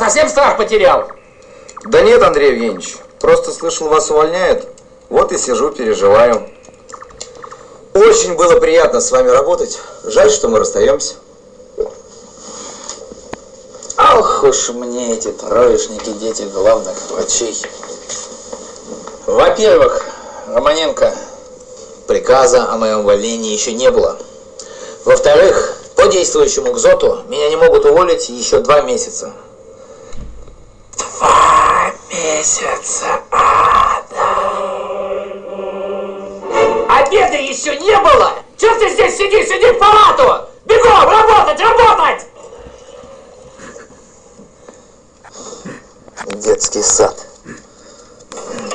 совсем страх потерял? Да нет, Андрей Евгеньевич. Просто слышал, вас увольняют. Вот и сижу, переживаю. Очень было приятно с вами работать. Жаль, что мы расстаемся. Ох уж мне эти троечники, дети главных врачей. Во-первых, Романенко, приказа о моем увольнении еще не было. Во-вторых, по действующему КЗОТу меня не могут уволить еще 2 месяца. 2 месяца ада. Обеда еще не было! Чего ты здесь сидишь? Иди в палату! Бегом! Работать! Работать! Детский сад.